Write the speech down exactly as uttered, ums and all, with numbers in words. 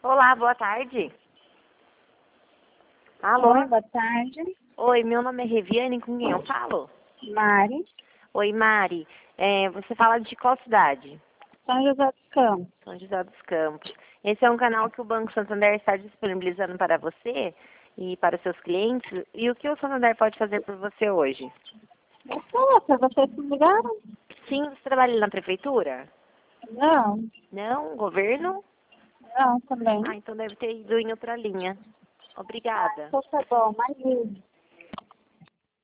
Olá, boa tarde. Alô? Oi, boa tarde. Oi, meu nome é Reviane, com quem eu falo? Mari, Oi, Mari. É, você fala de qual cidade? São José dos Campos. São José dos Campos. Esse é um canal que o Banco Santander está disponibilizando para você e para os seus clientes. E o que o Santander pode fazer por você hoje? Nossa, vocês me ligaram? Sim, você trabalha na prefeitura? Não, Não? Governo? não, também. Ah, então deve ter ido em outra linha. Obrigada. Então tá bom, mas